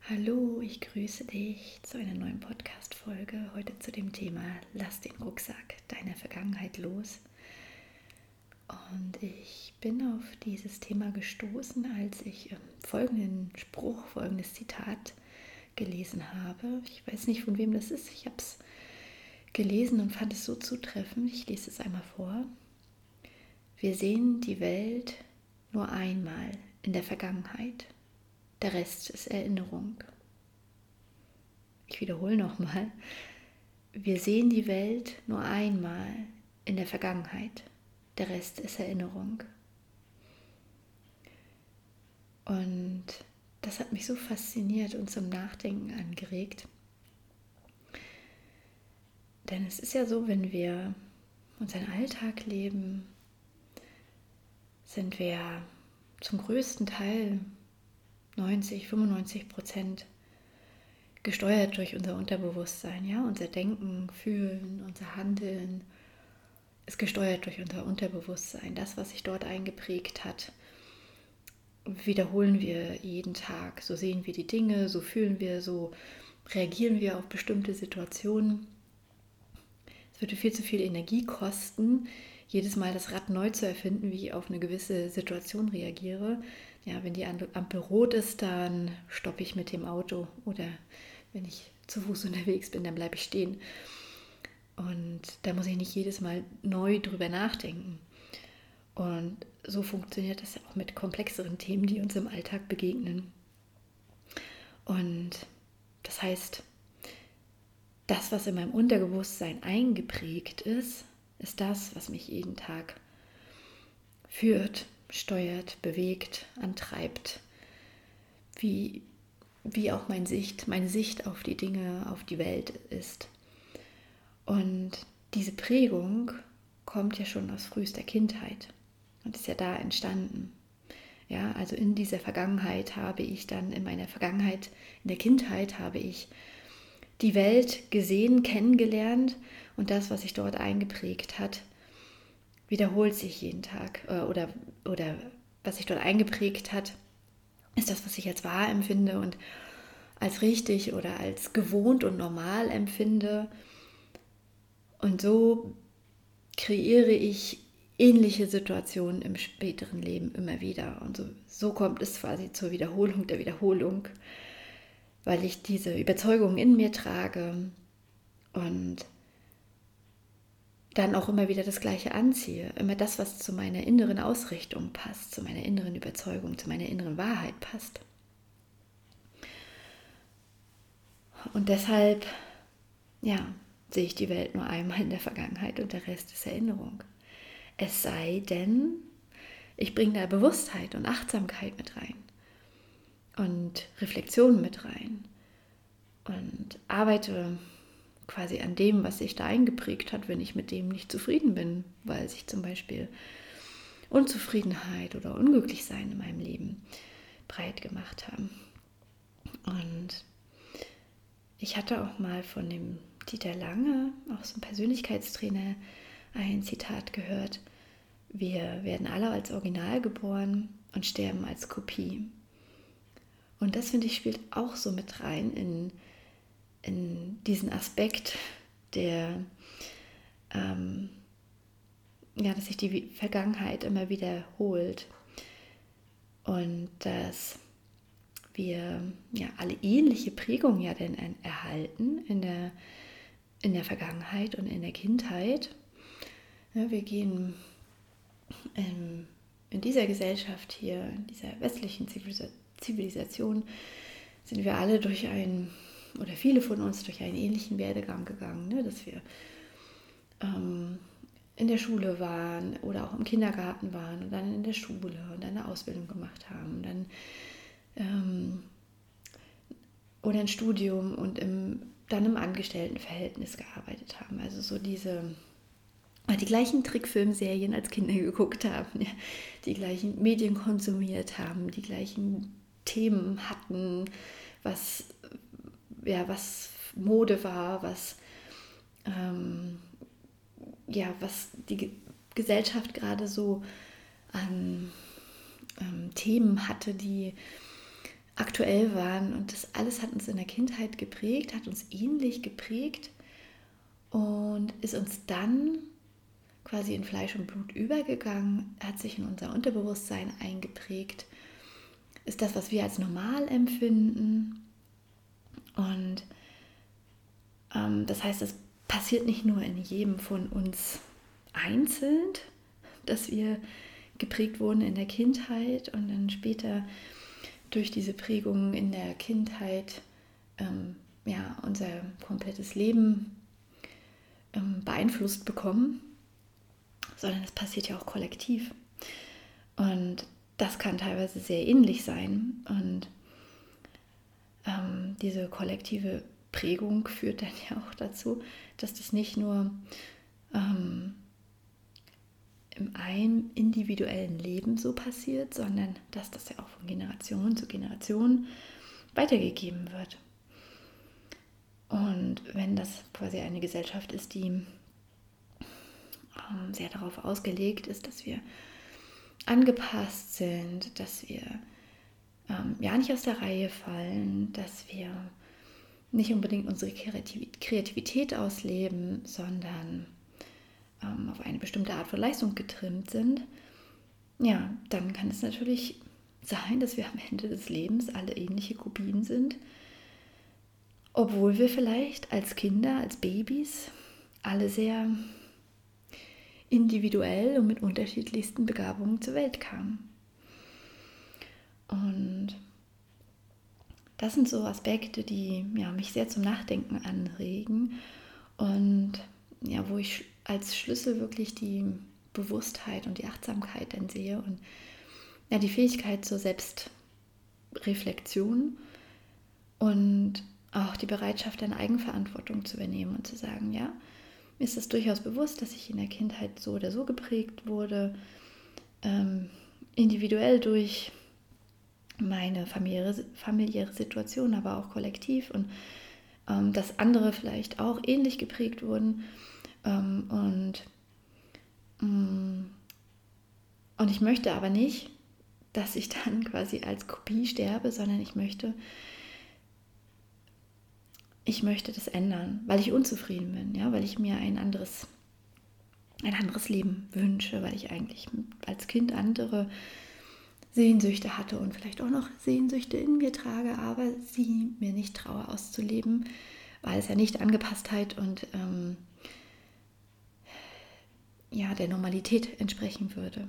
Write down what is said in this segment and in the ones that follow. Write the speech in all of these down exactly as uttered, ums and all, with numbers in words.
Hallo, ich grüße dich zu einer neuen Podcast-Folge. Heute zu dem Thema Lass den Rucksack deiner Vergangenheit los. Und ich bin auf dieses Thema gestoßen, als ich folgenden Spruch, folgendes Zitat gelesen habe. Ich weiß nicht, von wem das ist. Ich habe es gelesen und fand es so zutreffend. Ich lese es einmal vor. Wir sehen die Welt nur einmal in der Vergangenheit. Der Rest ist Erinnerung. Ich wiederhole nochmal. Wir sehen die Welt nur einmal in der Vergangenheit. Der Rest ist Erinnerung. Und das hat mich so fasziniert und zum Nachdenken angeregt. Denn es ist ja so, wenn wir unseren Alltag leben, sind wir zum größten Teil neunzig, fünfundneunzig Prozent gesteuert durch unser Unterbewusstsein. Ja? Unser Denken, Fühlen, unser Handeln ist gesteuert durch unser Unterbewusstsein. Das, was sich dort eingeprägt hat, wiederholen wir jeden Tag. So sehen wir die Dinge, so fühlen wir, so reagieren wir auf bestimmte Situationen. Es würde viel zu viel Energie kosten, jedes Mal das Rad neu zu erfinden, wie ich auf eine gewisse Situation reagiere. Ja, wenn die Ampel rot ist, dann stoppe ich mit dem Auto. Oder wenn ich zu Fuß unterwegs bin, dann bleibe ich stehen. Und da muss ich nicht jedes Mal neu drüber nachdenken. Und so funktioniert das ja auch mit komplexeren Themen, die uns im Alltag begegnen. Und das heißt, das, was in meinem Unterbewusstsein eingeprägt ist, ist das, was mich jeden Tag führt, steuert, bewegt, antreibt, wie, wie auch mein Sicht, meine Sicht auf die Dinge, auf die Welt ist. Und diese Prägung kommt ja schon aus frühester Kindheit und ist ja da entstanden. Ja, also in dieser Vergangenheit habe ich dann, in meiner Vergangenheit, in der Kindheit habe ich die Welt gesehen, kennengelernt und das, was sich dort eingeprägt hat, wiederholt sich jeden Tag äh, oder, oder was sich dort eingeprägt hat, ist das, was ich als wahr empfinde und als richtig oder als gewohnt und normal empfinde. Und so kreiere ich ähnliche Situationen im späteren Leben immer wieder. Und so, so kommt es quasi zur Wiederholung der Wiederholung, weil ich diese Überzeugung in mir trage und dann auch immer wieder das Gleiche anziehe. Immer das, was zu meiner inneren Ausrichtung passt, zu meiner inneren Überzeugung, zu meiner inneren Wahrheit passt. Und deshalb, ja, sehe ich die Welt nur einmal in der Vergangenheit und der Rest ist Erinnerung. Es sei denn, ich bringe da Bewusstheit und Achtsamkeit mit rein und Reflexion mit rein und arbeite quasi an dem, was sich da eingeprägt hat, wenn ich mit dem nicht zufrieden bin, weil sich zum Beispiel Unzufriedenheit oder Unglücklichsein in meinem Leben breit gemacht haben. Und ich hatte auch mal von dem Dieter Lange, auch so ein Persönlichkeitstrainer, ein Zitat gehört: Wir werden alle als Original geboren und sterben als Kopie. Und das, finde ich, spielt auch so mit rein in in diesen Aspekt, der, ähm, ja, dass sich die Vergangenheit immer wiederholt und dass wir ja alle ähnliche Prägungen ja dann erhalten in der, in der Vergangenheit und in der Kindheit. Ja, wir gehen in, in dieser Gesellschaft hier, in dieser westlichen Zivilisation, sind wir alle durch ein oder viele von uns durch einen ähnlichen Werdegang gegangen, ne? Dass wir ähm, in der Schule waren oder auch im Kindergarten waren und dann in der Schule und dann eine Ausbildung gemacht haben, und dann ähm, oder ein Studium und im, dann im Angestelltenverhältnis gearbeitet haben. Also so diese, die gleichen Trickfilmserien als Kinder geguckt haben, ja? Die gleichen Medien konsumiert haben, die gleichen Themen hatten, was ja, was Mode war, was, ähm, ja, was die Gesellschaft gerade so an ähm, Themen hatte, die aktuell waren. Und das alles hat uns in der Kindheit geprägt, hat uns ähnlich geprägt und ist uns dann quasi in Fleisch und Blut übergegangen, hat sich in unser Unterbewusstsein eingeprägt, ist das, was wir als normal empfinden. Und ähm, das heißt, es passiert nicht nur in jedem von uns einzeln, dass wir geprägt wurden in der Kindheit und dann später durch diese Prägungen in der Kindheit ähm, ja, unser komplettes Leben ähm, beeinflusst bekommen, sondern es passiert ja auch kollektiv. Und das kann teilweise sehr ähnlich sein. Und ähm, diese kollektive Prägung führt dann ja auch dazu, dass das nicht nur ähm, im einen individuellen Leben so passiert, sondern dass das ja auch von Generation zu Generation weitergegeben wird. Und wenn das quasi eine Gesellschaft ist, die ähm, sehr darauf ausgelegt ist, dass wir angepasst sind, dass wir ähm, ja nicht aus der Reihe fallen, dass wir nicht unbedingt unsere Kreativität ausleben, sondern ähm, auf eine bestimmte Art von Leistung getrimmt sind, ja, dann kann es natürlich sein, dass wir am Ende des Lebens alle ähnliche Kopien sind, obwohl wir vielleicht als Kinder, als Babys alle sehr individuell und mit unterschiedlichsten Begabungen zur Welt kamen. Und das sind so Aspekte, die ja, mich sehr zum Nachdenken anregen und ja, wo ich als Schlüssel wirklich die Bewusstheit und die Achtsamkeit dann sehe und ja, die Fähigkeit zur Selbstreflexion und auch die Bereitschaft, eine Eigenverantwortung zu übernehmen und zu sagen, ja, mir ist es durchaus bewusst, dass ich in der Kindheit so oder so geprägt wurde, ähm, individuell durch meine familiäre, familiäre Situation, aber auch kollektiv und ähm, dass andere vielleicht auch ähnlich geprägt wurden ähm, und, ähm, und ich möchte aber nicht, dass ich dann quasi als Kopie sterbe, sondern ich möchte ich möchte das ändern, weil ich unzufrieden bin, ja, weil ich mir ein anderes ein anderes Leben wünsche, weil ich eigentlich als Kind andere Sehnsüchte hatte und vielleicht auch noch Sehnsüchte in mir trage, aber sie mir nicht traue auszuleben, weil es ja nicht Angepasstheit und ähm, ja, der Normalität entsprechen würde.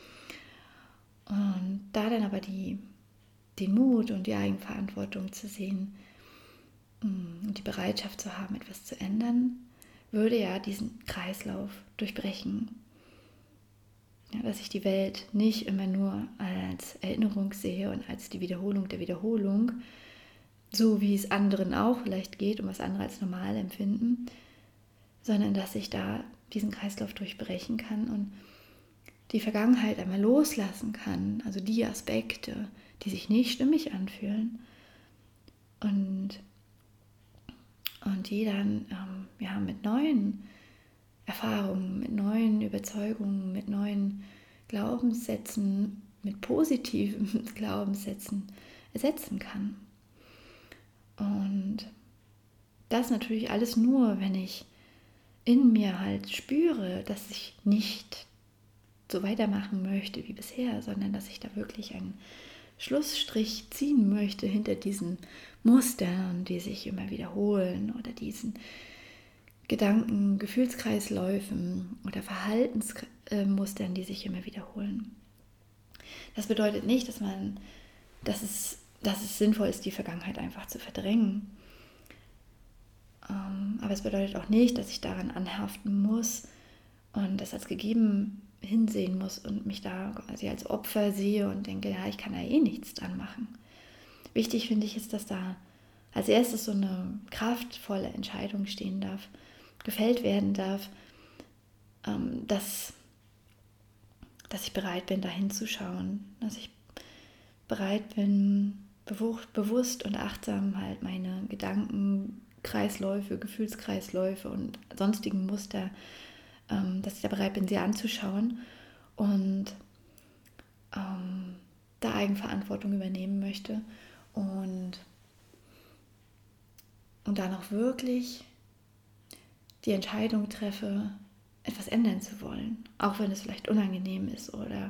Und da dann aber die, den Mut und die Eigenverantwortung zu sehen und die Bereitschaft zu haben, etwas zu ändern, würde ja diesen Kreislauf durchbrechen. Ja, dass ich die Welt nicht immer nur als Erinnerung sehe und als die Wiederholung der Wiederholung, so wie es anderen auch vielleicht geht und was andere als normal empfinden, sondern dass ich da diesen Kreislauf durchbrechen kann und die Vergangenheit einmal loslassen kann, also die Aspekte, die sich nicht stimmig anfühlen und, und die dann ähm, ja, mit neuen Erfahrungen, mit neuen Überzeugungen, mit neuen Glaubenssätzen, mit positiven Glaubenssätzen ersetzen kann. Und das natürlich alles nur, wenn ich in mir halt spüre, dass ich nicht so weitermachen möchte wie bisher, sondern dass ich da wirklich einen Schlussstrich ziehen möchte hinter diesen Mustern, die sich immer wiederholen oder diesen Gedanken, Gefühlskreisläufen oder Verhaltensmustern, die sich immer wiederholen. Das bedeutet nicht, dass man, dass es, dass es sinnvoll ist, die Vergangenheit einfach zu verdrängen. Aber es bedeutet auch nicht, dass ich daran anhaften muss und das als gegeben hinsehen muss und mich da quasi als Opfer sehe und denke, ja, ich kann da eh nichts dran machen. Wichtig finde ich ist, dass da als erstes so eine kraftvolle Entscheidung stehen darf, gefällt werden darf, ähm, dass, dass ich bereit bin, da hinzuschauen, dass ich bereit bin, bewusst, bewusst und achtsam halt meine Gedanken, Kreisläufe, Gefühlskreisläufe und sonstigen Muster, ähm, dass ich da bereit bin, sie anzuschauen und ähm, da Eigenverantwortung übernehmen möchte und, und dann auch wirklich die Entscheidung treffe, etwas ändern zu wollen, auch wenn es vielleicht unangenehm ist oder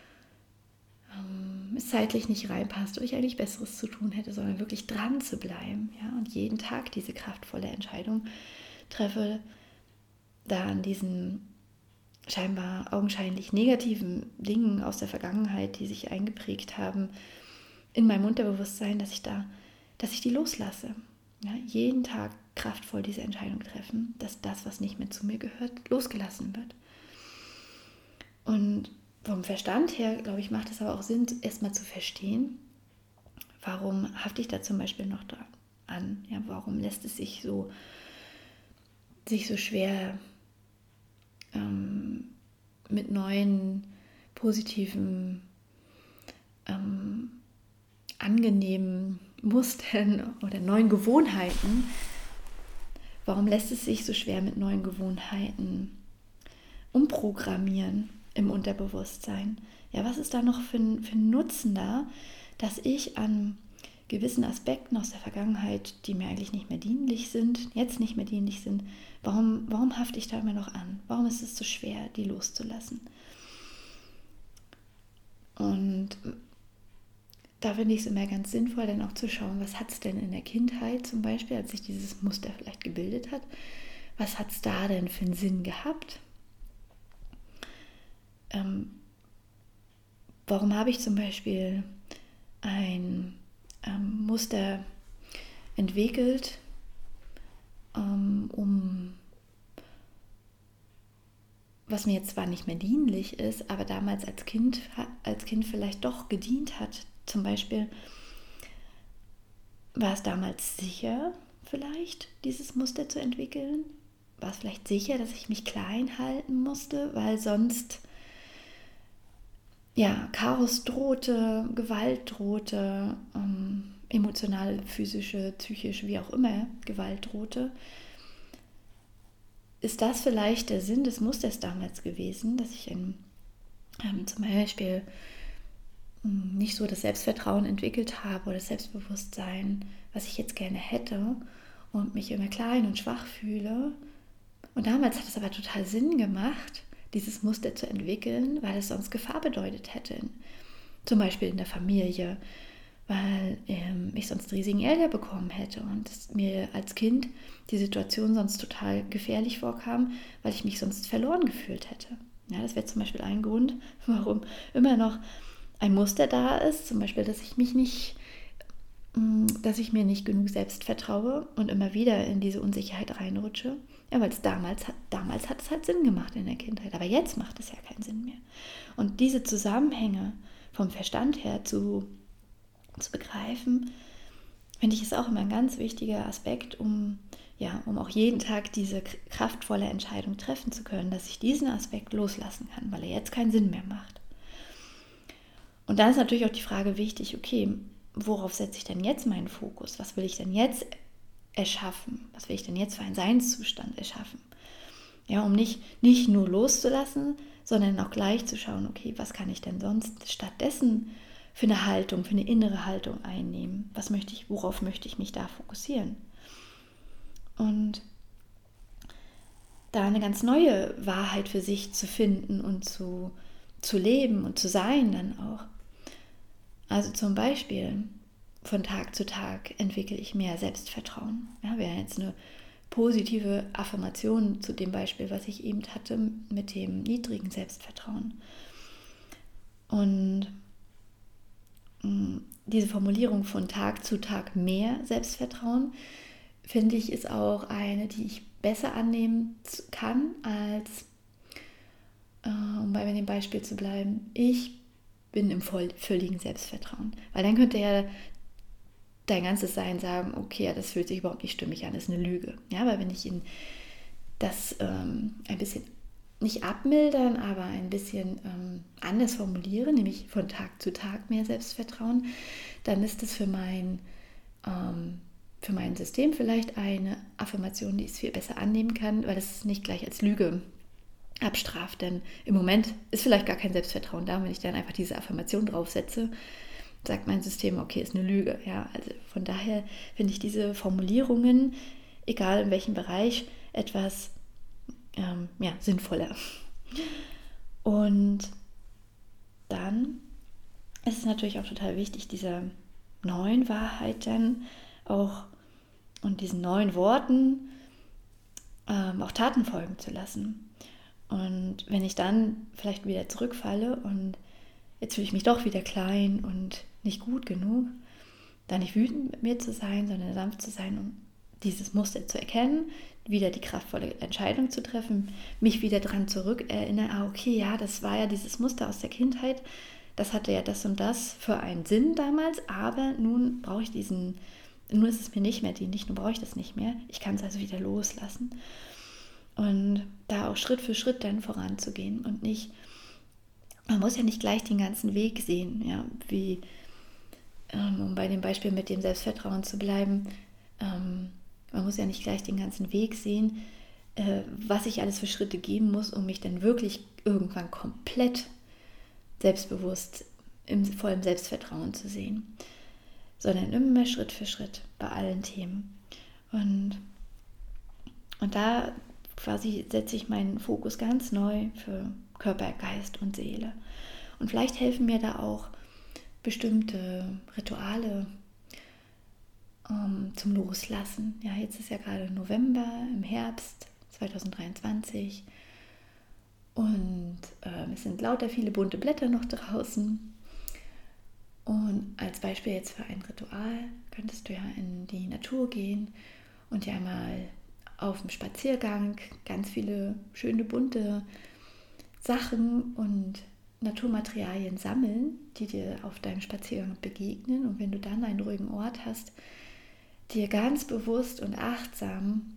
ähm, es zeitlich nicht reinpasst oder ich eigentlich Besseres zu tun hätte, sondern wirklich dran zu bleiben, ja, und jeden Tag diese kraftvolle Entscheidung treffe, da an diesen scheinbar augenscheinlich negativen Dingen aus der Vergangenheit, die sich eingeprägt haben, in meinem Unterbewusstsein, dass ich da, dass ich die loslasse. Ja, jeden Tag kraftvoll diese Entscheidung treffen, dass das, was nicht mehr zu mir gehört, losgelassen wird. Und vom Verstand her, glaube ich, macht es aber auch Sinn, erstmal zu verstehen, warum hafte ich da zum Beispiel noch dran an? Ja, warum lässt es sich so, sich so schwer ähm, mit neuen, positiven, ähm, angenehmen Mustern oder neuen Gewohnheiten, warum lässt es sich so schwer mit neuen Gewohnheiten umprogrammieren im Unterbewusstsein? Ja, was ist da noch für ein, für ein Nutzen da, dass ich an gewissen Aspekten aus der Vergangenheit, die mir eigentlich nicht mehr dienlich sind, jetzt nicht mehr dienlich sind, warum, warum hafte ich da immer noch an? Warum ist es so schwer, die loszulassen? Und da finde ich es immer ganz sinnvoll, dann auch zu schauen, was hat es denn in der Kindheit zum Beispiel, als sich dieses Muster vielleicht gebildet hat, was hat es da denn für einen Sinn gehabt? Ähm, warum habe ich zum Beispiel ein ähm, Muster entwickelt, ähm, um was mir jetzt zwar nicht mehr dienlich ist, aber damals als Kind, als Kind vielleicht doch gedient hat. Zum Beispiel war es damals sicher, vielleicht dieses Muster zu entwickeln? War es vielleicht sicher, dass ich mich klein halten musste, weil sonst ja, Chaos drohte, Gewalt drohte, ähm, emotionale, physische, psychische, wie auch immer Gewalt drohte? Ist das vielleicht der Sinn des Musters damals gewesen, dass ich in, ähm, zum Beispiel mh, nicht so das Selbstvertrauen entwickelt habe oder das Selbstbewusstsein, was ich jetzt gerne hätte und mich immer klein und schwach fühle? Und damals hat es aber total Sinn gemacht, dieses Muster zu entwickeln, weil es sonst Gefahr bedeutet hätte. Zum Beispiel in der Familie, weil ähm, ich sonst riesigen Ärger bekommen hätte und es mir als Kind die Situation sonst total gefährlich vorkam, weil ich mich sonst verloren gefühlt hätte. Ja, das wäre zum Beispiel ein Grund, warum immer noch ein Muster da ist, zum Beispiel, dass ich mich nicht, dass ich mir nicht genug selbst vertraue und immer wieder in diese Unsicherheit reinrutsche. Ja, weil es damals hat, damals hat es halt Sinn gemacht in der Kindheit, aber jetzt macht es ja keinen Sinn mehr. Und diese Zusammenhänge vom Verstand her zu, zu begreifen, finde ich, ist auch immer ein ganz wichtiger Aspekt, um, ja, um auch jeden Tag diese kraftvolle Entscheidung treffen zu können, dass ich diesen Aspekt loslassen kann, weil er jetzt keinen Sinn mehr macht. Und dann ist natürlich auch die Frage wichtig, okay, worauf setze ich denn jetzt meinen Fokus? Was will ich denn jetzt erschaffen? Was will ich denn jetzt für einen Seinszustand erschaffen? Ja, um nicht, nicht nur loszulassen, sondern auch gleich zu schauen, okay, was kann ich denn sonst stattdessen für eine Haltung, für eine innere Haltung einnehmen? Was möchte ich, worauf möchte ich mich da fokussieren? Und da eine ganz neue Wahrheit für sich zu finden und zu, zu leben und zu sein dann auch. Also zum Beispiel von Tag zu Tag entwickle ich mehr Selbstvertrauen. Ja, wäre jetzt eine positive Affirmation zu dem Beispiel, was ich eben hatte mit dem niedrigen Selbstvertrauen. Und mh, diese Formulierung von Tag zu Tag mehr Selbstvertrauen, finde ich, ist auch eine, die ich besser annehmen kann, als, äh, um bei dem Beispiel zu bleiben, ich bin im voll, völligen Selbstvertrauen. Weil dann könnte ja dein ganzes Sein sagen, okay, das fühlt sich überhaupt nicht stimmig an, das ist eine Lüge. Ja, aber wenn ich ihn das ähm, ein bisschen nicht abmildern, aber ein bisschen ähm, anders formuliere, nämlich von Tag zu Tag mehr Selbstvertrauen, dann ist das für mein, ähm, für mein System vielleicht eine Affirmation, die es viel besser annehmen kann, weil es nicht gleich als Lüge abstraft. Denn im Moment ist vielleicht gar kein Selbstvertrauen da, wenn ich dann einfach diese Affirmation draufsetze, sagt mein System, okay, ist eine Lüge. Ja, also von daher finde ich diese Formulierungen, egal in welchem Bereich, etwas ähm, ja, sinnvoller. Und dann ist es natürlich auch total wichtig, dieser neuen Wahrheit dann auch und diesen neuen Worten ähm, auch Taten folgen zu lassen. Und wenn ich dann vielleicht wieder zurückfalle und jetzt fühle ich mich doch wieder klein und nicht gut genug, dann nicht wütend mit mir zu sein, sondern sanft zu sein, um dieses Muster zu erkennen, wieder die kraftvolle Entscheidung zu treffen, mich wieder daran zurückerinnern, ah okay, ja, das war ja dieses Muster aus der Kindheit, das hatte ja das und das für einen Sinn damals, aber nun brauche ich diesen, nun ist es mir nicht mehr dienlich, nun brauche ich das nicht mehr, ich kann es also wieder loslassen. Und da auch Schritt für Schritt dann voranzugehen und nicht, man muss ja nicht gleich den ganzen Weg sehen, ja, wie, ähm, um bei dem Beispiel mit dem Selbstvertrauen zu bleiben, ähm, man muss ja nicht gleich den ganzen Weg sehen, äh, was ich alles für Schritte geben muss, um mich dann wirklich irgendwann komplett selbstbewusst im vollen Selbstvertrauen zu sehen, sondern immer mehr Schritt für Schritt bei allen Themen. Und, und da quasi setze ich meinen Fokus ganz neu für Körper, Geist und Seele. Und vielleicht helfen mir da auch bestimmte Rituale ähm, zum Loslassen. Ja, jetzt ist ja gerade November, im Herbst zwanzig dreiundzwanzig und äh, es sind lauter viele bunte Blätter noch draußen. Und als Beispiel jetzt für ein Ritual könntest du ja in die Natur gehen und dir einmal auf dem Spaziergang ganz viele schöne bunte Sachen und Naturmaterialien sammeln, die dir auf deinem Spaziergang begegnen. Und wenn du dann einen ruhigen Ort hast, dir ganz bewusst und achtsam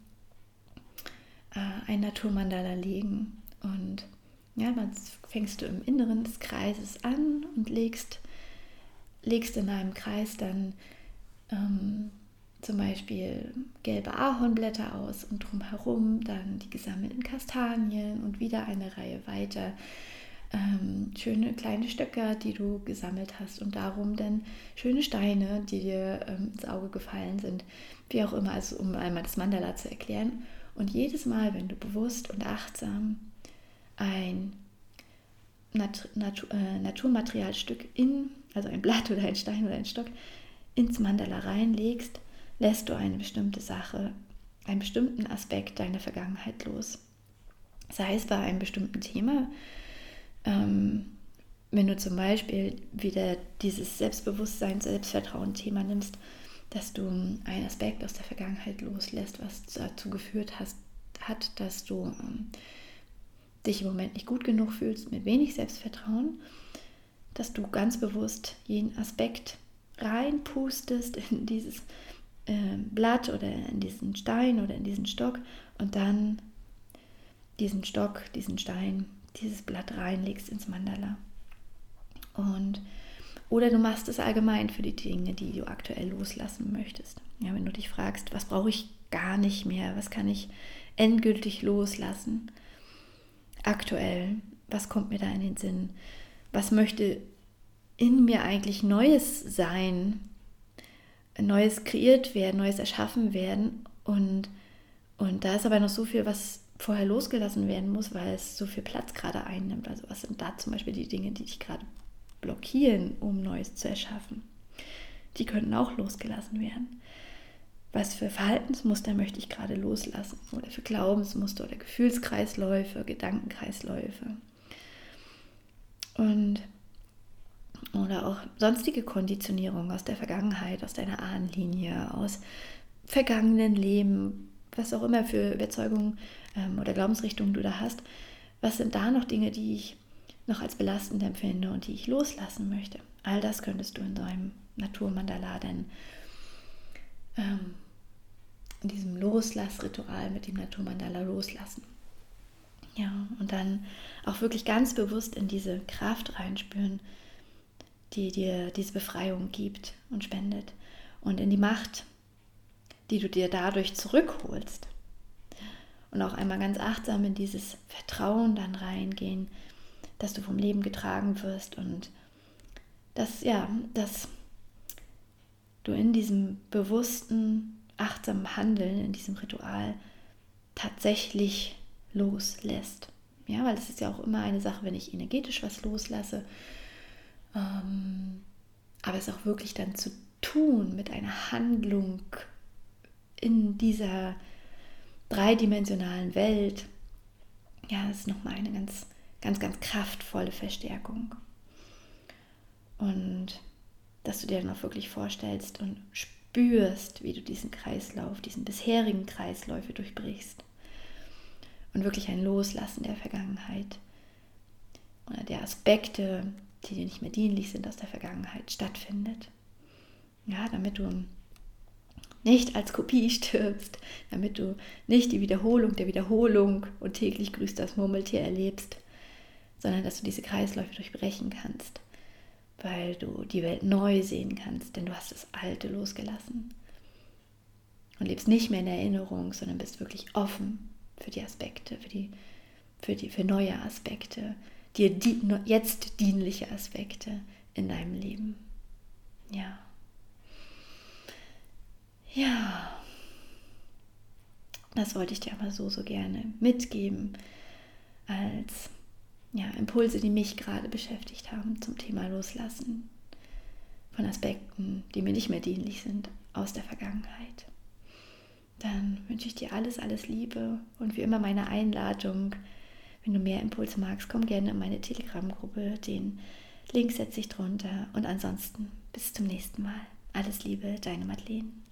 äh, ein Naturmandala legen. Und ja, dann fängst du im Inneren des Kreises an und legst, legst in einem Kreis dann ähm, zum Beispiel gelbe Ahornblätter aus und drumherum dann die gesammelten Kastanien und wieder eine Reihe weiter ähm, schöne kleine Stöcker, die du gesammelt hast und darum dann schöne Steine, die dir ähm, ins Auge gefallen sind, wie auch immer, also um einmal das Mandala zu erklären. Und jedes Mal, wenn du bewusst und achtsam ein Nat- Nat- äh, Naturmaterialstück in, also ein Blatt oder ein Stein oder ein Stock, ins Mandala reinlegst, lässt du eine bestimmte Sache, einen bestimmten Aspekt deiner Vergangenheit los. Sei es bei einem bestimmten Thema, ähm, wenn du zum Beispiel wieder dieses Selbstbewusstsein, Selbstvertrauen-Thema nimmst, dass du einen Aspekt aus der Vergangenheit loslässt, was dazu geführt hast, hat, dass du ähm, dich im Moment nicht gut genug fühlst, mit wenig Selbstvertrauen, dass du ganz bewusst jeden Aspekt reinpustest in dieses äh, Blatt oder in diesen Stein oder in diesen Stock und dann diesen Stock, diesen Stein, dieses Blatt reinlegst ins Mandala. Und oder du machst es allgemein für die Dinge, die du aktuell loslassen möchtest. Ja, wenn du dich fragst, was brauche ich gar nicht mehr, was kann ich endgültig loslassen aktuell, was kommt mir da in den Sinn, was möchte in mir eigentlich Neues sein, Neues kreiert werden, Neues erschaffen werden und, und da ist aber noch so viel, was vorher losgelassen werden muss, weil es so viel Platz gerade einnimmt. Also was sind da zum Beispiel die Dinge, die dich gerade blockieren, um Neues zu erschaffen? Die könnten auch losgelassen werden. Was für Verhaltensmuster möchte ich gerade loslassen? Oder für Glaubensmuster oder Gefühlskreisläufe, Gedankenkreisläufe. Und oder auch sonstige Konditionierungen aus der Vergangenheit, aus deiner Ahnenlinie, aus vergangenen Leben, was auch immer für Überzeugungen ähm, oder Glaubensrichtungen du da hast. Was sind da noch Dinge, die ich noch als belastend empfinde und die ich loslassen möchte? All das könntest du in deinem Naturmandala dann ähm, in diesem Loslassritual mit dem Naturmandala loslassen. Ja, und dann auch wirklich ganz bewusst in diese Kraft reinspüren, die dir diese Befreiung gibt und spendet und in die Macht, die du dir dadurch zurückholst. Und auch einmal ganz achtsam in dieses Vertrauen dann reingehen, dass du vom Leben getragen wirst und dass, ja, dass du in diesem bewussten, achtsamen Handeln, in diesem Ritual tatsächlich loslässt. Ja, weil es ist ja auch immer eine Sache, wenn ich energetisch was loslasse, ähm, aber es auch wirklich dann zu tun mit einer Handlung in dieser dreidimensionalen Welt, ja, das ist nochmal eine ganz, ganz, ganz kraftvolle Verstärkung. Und dass du dir dann auch wirklich vorstellst und spürst, wie du diesen Kreislauf, diesen bisherigen Kreisläufe durchbrichst. Und wirklich ein Loslassen der Vergangenheit oder der Aspekte, die dir nicht mehr dienlich sind aus der Vergangenheit, stattfindet. Ja, damit du nicht als Kopie stirbst, damit du nicht die Wiederholung der Wiederholung und täglich grüßt das Murmeltier erlebst, sondern dass du diese Kreisläufe durchbrechen kannst, weil du die Welt neu sehen kannst, denn du hast das Alte losgelassen und lebst nicht mehr in Erinnerung, sondern bist wirklich offen für die Aspekte, für die, für die, für neue Aspekte, dir die, jetzt dienliche Aspekte in deinem Leben. Ja. Ja. Das wollte ich dir aber so, so gerne mitgeben als ja, Impulse, die mich gerade beschäftigt haben zum Thema Loslassen von Aspekten, die mir nicht mehr dienlich sind aus der Vergangenheit. Dann wünsche ich dir alles, alles Liebe und wie immer meine Einladung, wenn du mehr Impulse magst, komm gerne in meine Telegram-Gruppe, den Link setze ich drunter und ansonsten bis zum nächsten Mal. Alles Liebe, deine Madeleine.